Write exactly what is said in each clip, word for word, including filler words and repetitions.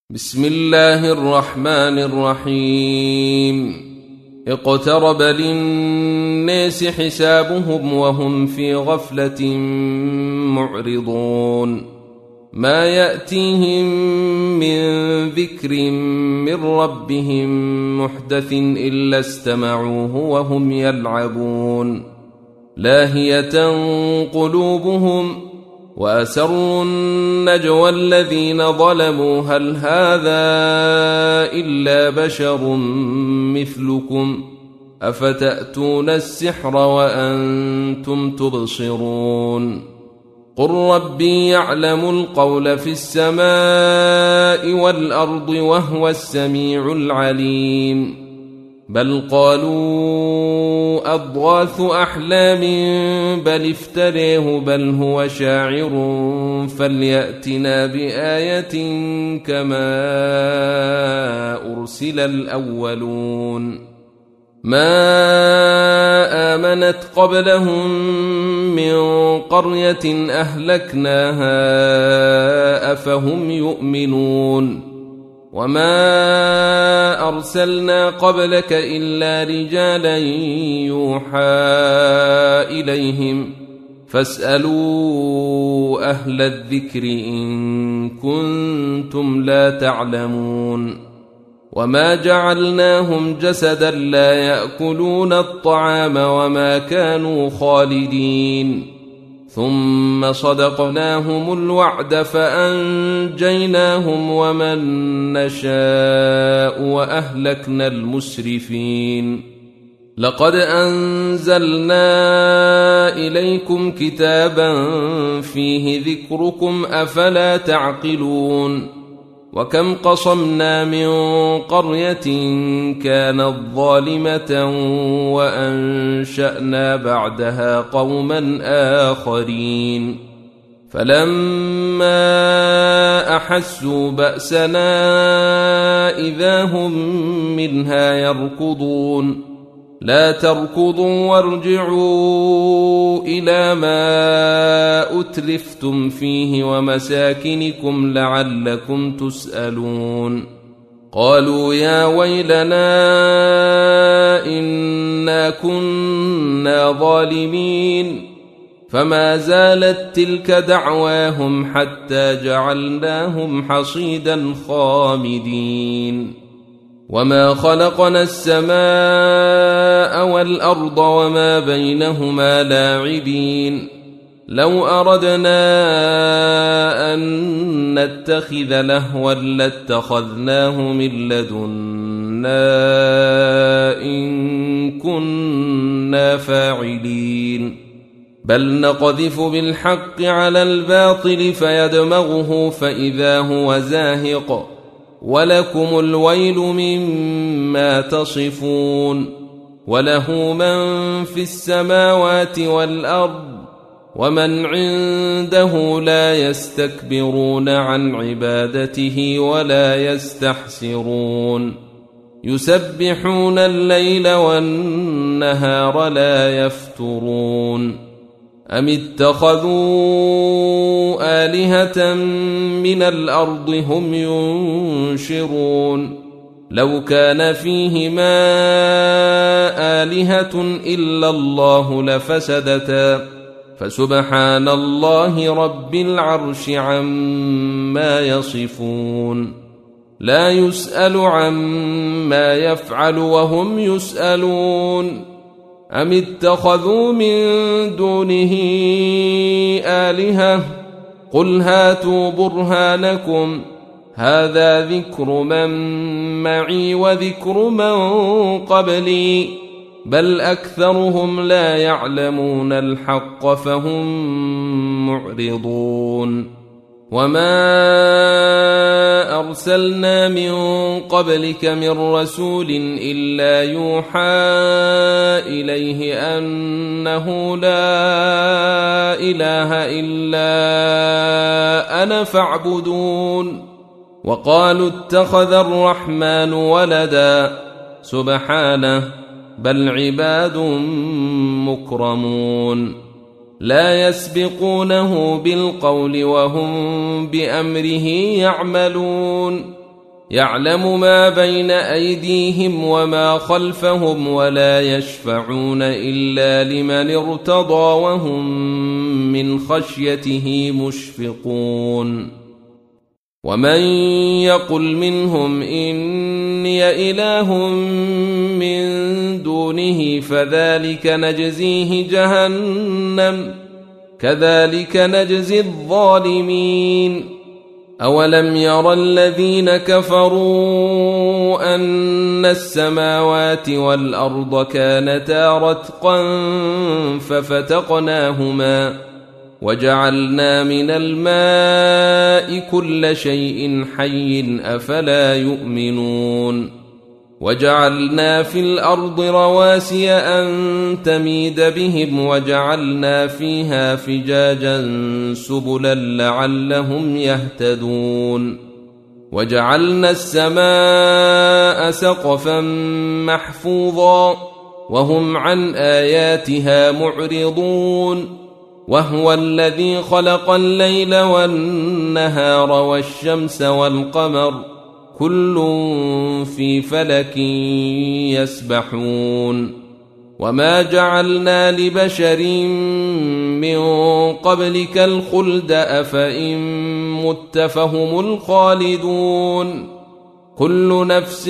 بسم الله الرحمن الرحيم. اقترب للناس حسابهم وهم في غفلة معرضون. ما يأتيهم من ذكر من ربهم محدث إلا استمعوه وهم يلعبون لاهية قلوبهم وأسروا النجوى الذين ظلموا هل هذا إلا بشر مثلكم أفتأتون السحر وأنتم تبصرون. قل ربي يعلم القول في السماء والأرض وهو السميع العليم. بل قالوا أضغاث أحلام بل افتريه بل هو شاعر فليأتنا بآية كما أرسل الأولون. ما آمنت قبلهم من قرية أهلكناها أفهم يؤمنون. وما أرسلنا قبلك إلا رجالا يوحى إليهم فاسألوا أهل الذكر إن كنتم لا تعلمون. وما جعلناهم جسدا لا يأكلون الطعام وما كانوا خالدين. ثم صدقناهم الوعد فأنجيناهم ومن نشاء وأهلكنا المسرفين. لقد أنزلنا إليكم كتابا فيه ذكركم أفلا تعقلون. وكم قصمنا من قرية كانت ظالمة وأنشأنا بعدها قوما آخرين. فلما أحسوا بأسنا إذا هم منها يركضون. لا تركضوا وارجعوا إلى ما أترفتم فيه ومساكنكم لعلكم تسألون. قالوا يا ويلنا إنا كنا ظالمين. فما زالت تلك دعواهم حتى جعلناهم حصيدا خامدين. وما خلقنا السماء والأرض وما بينهما لاعبين. لو أردنا أن نتخذ لهوا لاتخذناه من لدنا إن كنا فاعلين. بل نقذف بالحق على الباطل فيدمغه فإذا هو زاهق ولكم الويل مما تصفون. وله من في السماوات والأرض ومن عنده لا يستكبرون عن عبادته ولا يستحسرون. يسبحون الليل والنهار لا يفترون. أم اتخذوا آلهة من الأرض هم ينشرون. لو كان فيهما آلهة إلا الله لفسدتا فسبحان الله رب العرش عما يصفون. لا يسأل عما يفعل وهم يسألون. أم اتخذوا من دونه آلهة قل هاتوا برهانكم هذا ذكر من معي وذكر من قبلي بل أكثرهم لا يعلمون الحق فهم معرضون. وما أرسلنا من قبلك من رسول إلا يوحى إليه أنه لا إله إلا أنا فاعبدون. وقالوا اتخذ الرحمن ولدا سبحانه بل عباد مكرمون. لا يسبقونه بالقول وهم بأمره يعملون يعلم ما بين أيديهم وما خلفهم ولا يشفعون إلا لمن ارتضى وهم من خشيته مشفقون ومن يقل منهم إني إله من دونه فذلك نجزيه جهنم كذلك نجزي الظالمين أولم ير الذين كفروا أن السماوات والأرض كانتا رتقا ففتقناهما وجعلنا من الماء كل شيء حي أفلا يؤمنون وجعلنا في الأرض رواسي أن تميد بهم وجعلنا فيها فجاجا سبلا لعلهم يهتدون وجعلنا السماء سقفا محفوظا وهم عن آياتها معرضون وهو الذي خلق الليل والنهار والشمس والقمر كل في فلك يسبحون وما جعلنا لبشر من قبلك الخلد أفإن مت فهم الخالدون كل نفس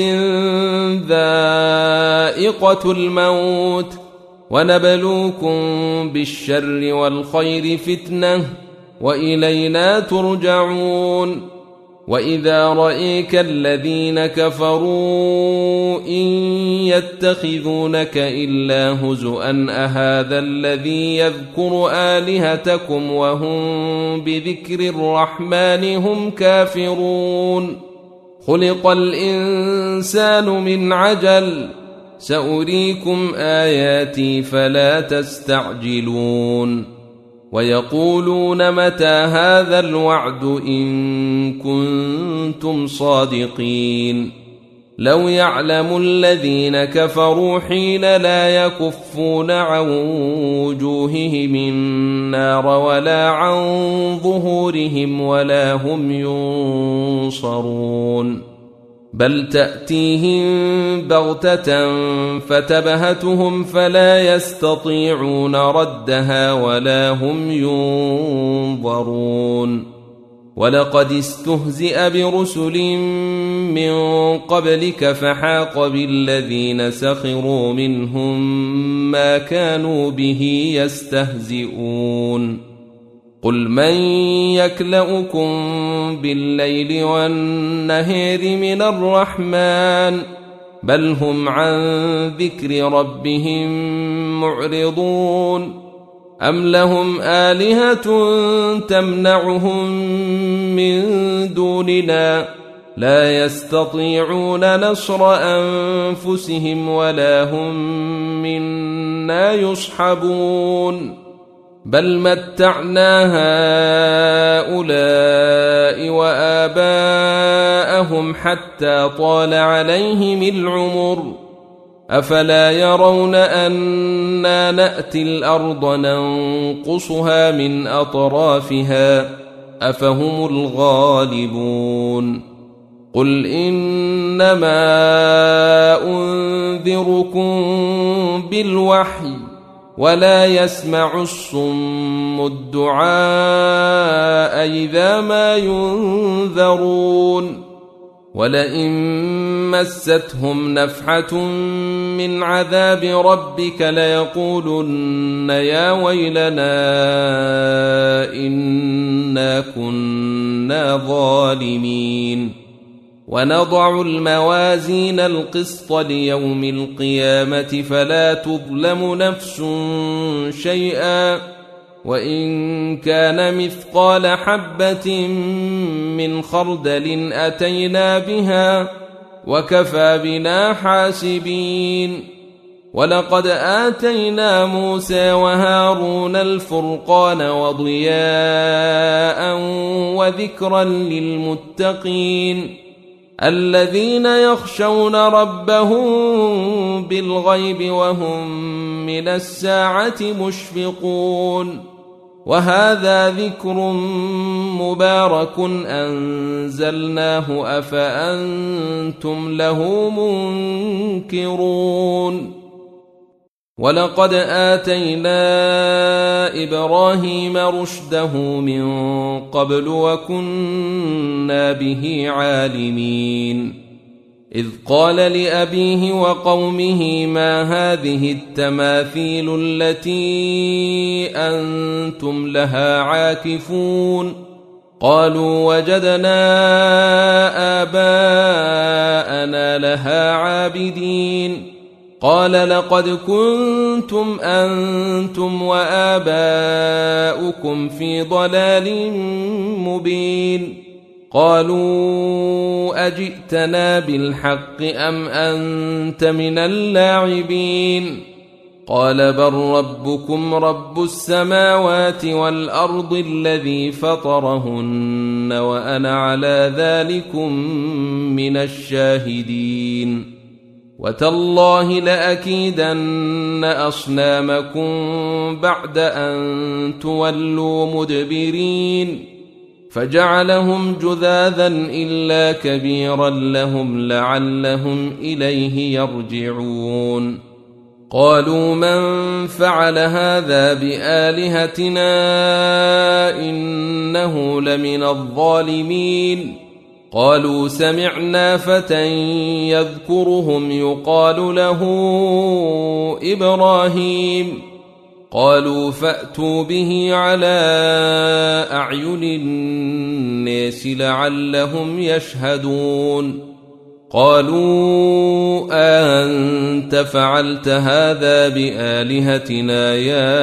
ذائقة الموت ونبلوكم بالشر والخير فتنة وإلينا ترجعون وإذا رأيك الذين كفروا إن يتخذونك إلا هزؤا أهذا الذي يذكر آلهتكم وهم بذكر الرحمن هم كافرون خلق الإنسان من عجل سأريكم آياتي فلا تستعجلون ويقولون متى هذا الوعد إن كنتم صادقين لو يعلم الذين كفروا حين لا يكفون عن وجوههم النار ولا عن ظهورهم ولا هم ينصرون بل تأتيهم بغتة فتبهتهم فلا يستطيعون ردها ولا هم ينظرون ولقد استهزئ برسل من قبلك فحاق بالذين سخروا منهم ما كانوا به يستهزئون قل من يكلؤكم بالليل والنهار من الرحمن بل هم عن ذكر ربهم معرضون أم لهم آلهة تمنعهم من دوننا لا يستطيعون نصر أنفسهم ولا هم منا يصحبون بل متعنا هؤلاء وآباءهم حتى طال عليهم العمر أفلا يرون أنا نأتي الأرض ننقصها من أطرافها أفهم الغالبون قل إنما أنذركم بالوحي ولا يسمع الصم الدعاء إذا ما ينذرون ولئن مستهم نفحة من عذاب ربك ليقولن يا ويلنا إنا كنا ظالمين ونضع الموازين القسط ليوم القيامة فلا تظلم نفس شيئا وإن كان مثقال حبة من خردل أتينا بها وكفى بنا حاسبين ولقد آتينا موسى وهارون الفرقان وضياء وذكرا للمتقين الذين يخشون ربهم بالغيب وهم من الساعة مشفقون وهذا ذكر مبارك أنزلناه أفأنتم له منكرون ولقد آتينا إبراهيم رشده من قبل وكنا به عالمين إذ قال لأبيه وقومه ما هذه التماثيل التي أنتم لها عاكفون قالوا وجدنا آباءنا لها عابدين قال لقد كنتم أنتم وآباؤكم في ضلال مبين قالوا أجئتنا بالحق أم أنت من اللاعبين قال بل ربكم رب السماوات والأرض الذي فطرهن وأنا على ذلكم من الشاهدين وتالله لأكيدن أصنامكم بعد أن تولوا مدبرين فجعلهم جذاذا إلا كبيرا لهم لعلهم إليه يرجعون قالوا من فعل هذا بآلهتنا إنه لمن الظالمين قالوا سمعنا فتى يذكرهم يقال له إبراهيم قالوا فأتوا به على أعين الناس لعلهم يشهدون قالوا أنت فعلت هذا بآلهتنا يا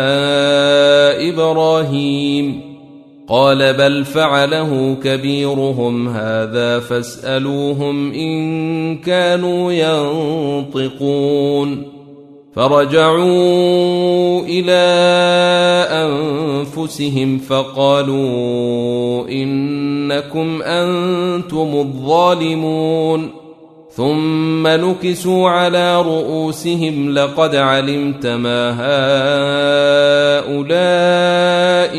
إبراهيم قال بل فعله كبيرهم هذا فاسألوهم إن كانوا ينطقون فرجعوا إلى أنفسهم فقالوا إنكم أنتم الظالمون ثم نكسوا على رؤوسهم لقد علمت ما هؤلاء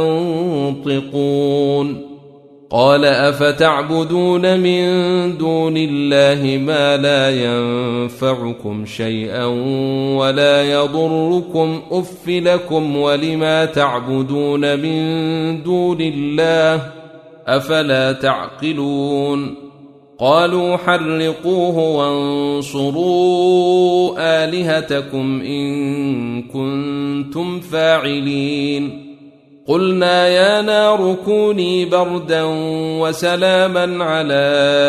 ينطقون قال أفتعبدون من دون الله ما لا ينفعكم شيئا ولا يضركم أف لكم ولما تعبدون من دون الله أفلا تعقلون قالوا حرقوه وانصروا آلهتكم إن كنتم فاعلين قلنا يا نار كوني بردا وسلاما على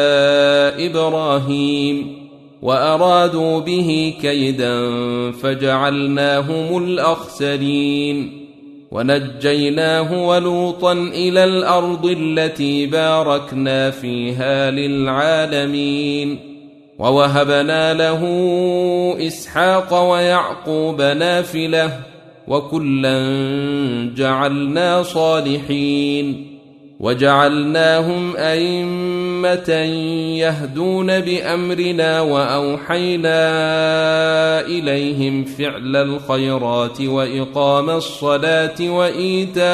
إبراهيم وأرادوا به كيدا فجعلناهم الأخسرين ونجيناه ولوطا إلى الأرض التي باركنا فيها للعالمين ووهبنا له إسحاق ويعقوب نافلة وكلا جعلنا صالحين وجعلناهم أئمة يهدون بأمرنا وأوحينا إليهم فعل الخيرات وإقام الصلاة وإيتاء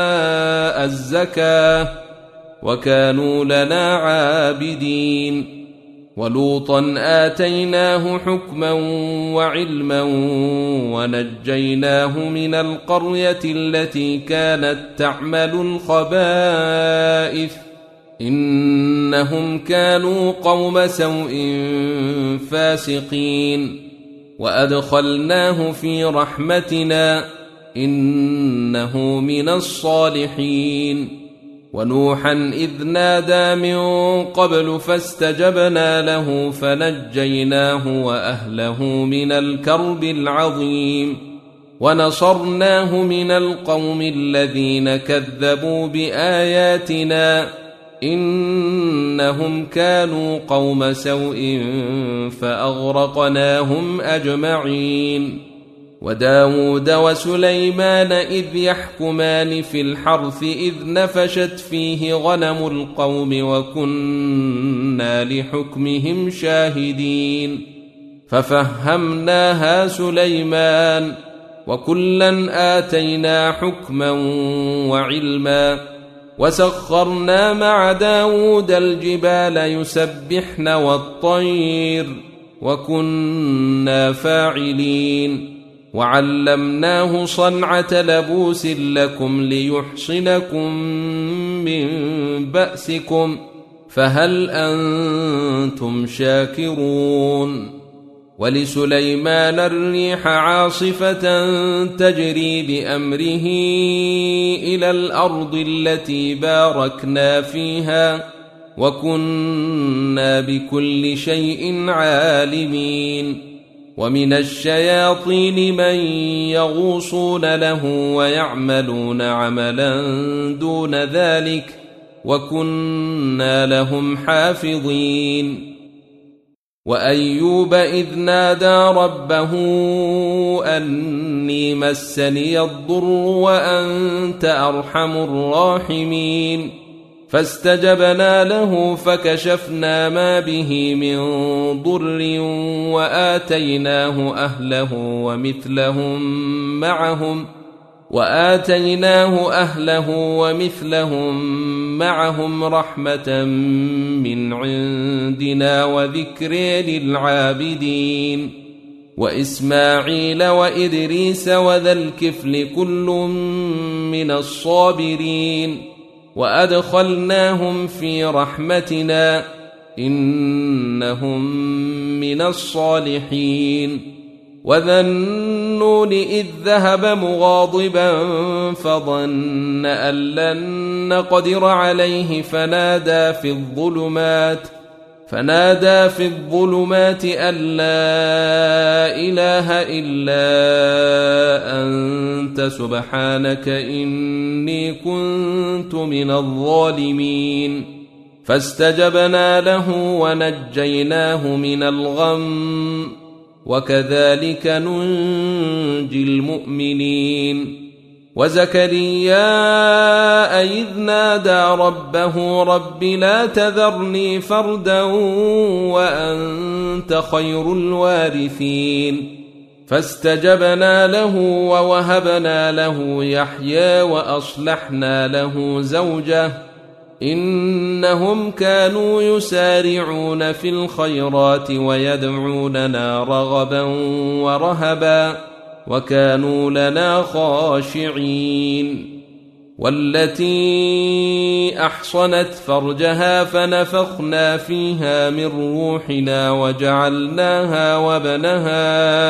الزكاة وكانوا لنا عابدين ولوطا آتيناه حكما وعلما ونجيناه من القرية التي كانت تعمل الخبائث إنهم كانوا قوم سوء فاسقين وأدخلناه في رحمتنا إنه من الصالحين ونوحا إذ نادى من قبل فاستجبنا له فنجيناه وأهله من الكرب العظيم ونصرناه من القوم الذين كذبوا بآياتنا إنهم كانوا قوم سوء فأغرقناهم أجمعين وداود وسليمان إذ يحكمان في الحرث إذ نفشت فيه غنم القوم وكنا لحكمهم شاهدين ففهمناها سليمان وكلا آتينا حكما وعلما وسخرنا مع داود الجبال يسبحن والطير وكنا فاعلين وعلمناه صنعة لبوس لكم ليحصنكم من بأسكم فهل أنتم شاكرون ولسليمان الريح عاصفة تجري بأمره إلى الأرض التي باركنا فيها وكنا بكل شيء عالمين ومن الشياطين من يغوصون له ويعملون عملا دون ذلك وكنا لهم حافظين وأيوب إذ نادى ربه أني مسني الضر وأنت أرحم الراحمين فاستجبنا له فكشفنا ما به من ضر وآتيناه أهله ومثلهم معهم وآتيناه أهله ومثلهم معهم رحمة من عندنا وذكر للعابدين وإسماعيل وإدريس وذا الكفل كل من الصابرين وأدخلناهم في رحمتنا إنهم من الصالحين وذا النون إذ ذهب مغاضبا فظن أن لن نقدر عليه فنادى في الظلمات فنادى في الظلمات أن لا إله إلا أنت سبحانك إني كنت من الظالمين فاستجبنا له ونجيناه من الغم وكذلك ننجي المؤمنين وزكريا إذ نادى ربه رب لا تذرني فردا وأنت خير الوارثين فاستجبنا له ووهبنا له يحيى وأصلحنا له زوجه إنهم كانوا يسارعون في الخيرات ويدعوننا رغبا ورهبا وكانوا لنا خاشعين والتي أحصنت فرجها فنفخنا فيها من روحنا وجعلناها وابنها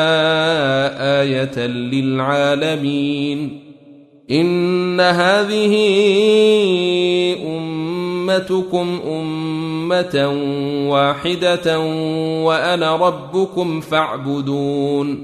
آية للعالمين إن هذه أمتكم أمة واحدة وأنا ربكم فاعبدون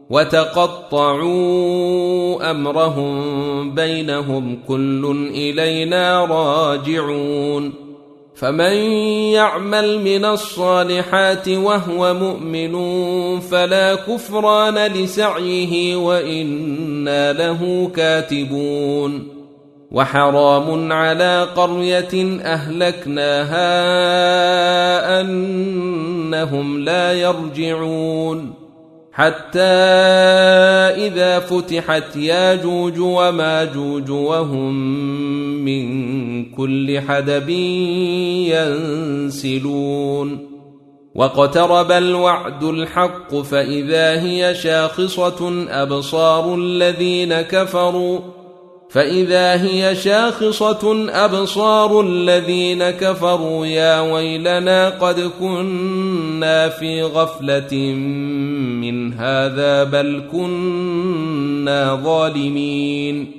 وتقطعوا أمرهم بينهم كل إلينا راجعون فمن يعمل من الصالحات وهو مؤمن فلا كفران لسعيه وإنا له كاتبون وحرام على قرية أهلكناها أنهم لا يرجعون حتى إذا فتحت ياجوج وماجوج وهم من كل حدب ينسلون واقترب الوعد الحق فإذا هي شاخصة أبصار الذين كفروا فإذا هي شاخصة أبصار الذين كفروا يا ويلنا قد كنا في غفلة من هذا بل كنا ظالمين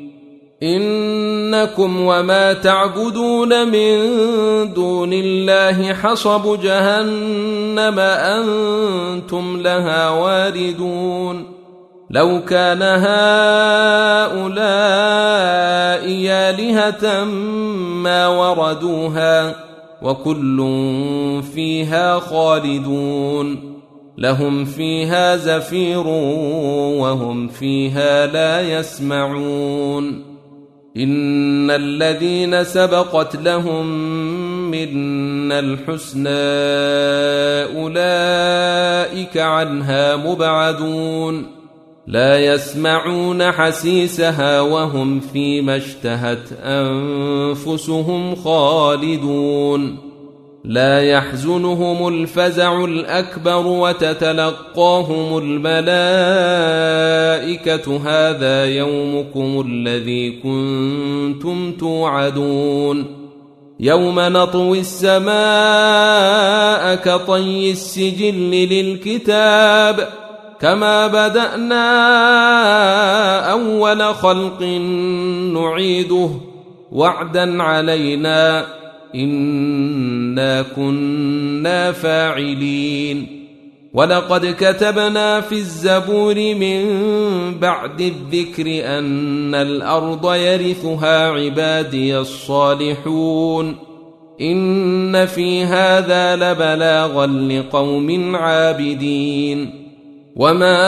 إنكم وما تعبدون من دون الله حصب جهنم أنتم لها واردون لو كان هؤلاء آلهة ما وردوها وكل فيها خالدون لهم فيها زفير وهم فيها لا يسمعون إن الذين سبقت لهم منا الحسنى أولئك عنها مبعدون لا يسمعون حسيسها وهم فيما اشتهت أنفسهم خالدون لا يحزنهم الفزع الأكبر وتتلقاهم الملائكة هذا يومكم الذي كنتم توعدون يوم نطوي السماء كطي السجل للكتاب كما بدأنا أول خلق نعيده وعدا علينا إنا كنا فاعلين ولقد كتبنا في الزبور من بعد الذكر أن الأرض يرثها عبادي الصالحون إن في هذا لبلاغا لقوم عابدين وما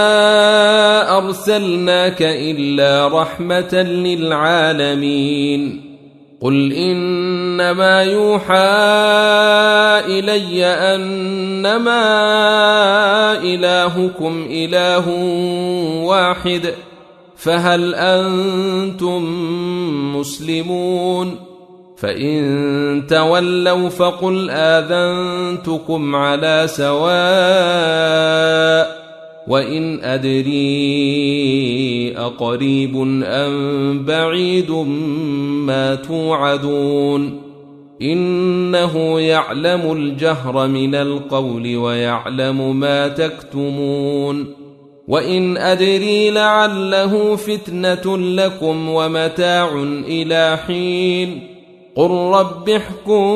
أرسلناك إلا رحمة للعالمين قل إنما يوحى إلي أنما إلهكم إله واحد فهل أنتم مسلمون فإن تولوا فقل آذنتكم على سواء وإن أدري أقريب أم بعيد ما توعدون إنه يعلم الجهر من القول ويعلم ما تكتمون وإن أدري لعله فتنة لكم ومتاع إلى حين قل رب احكم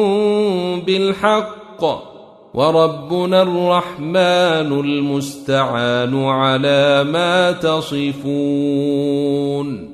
بالحق وربنا الرحمن المستعان على ما تصفون.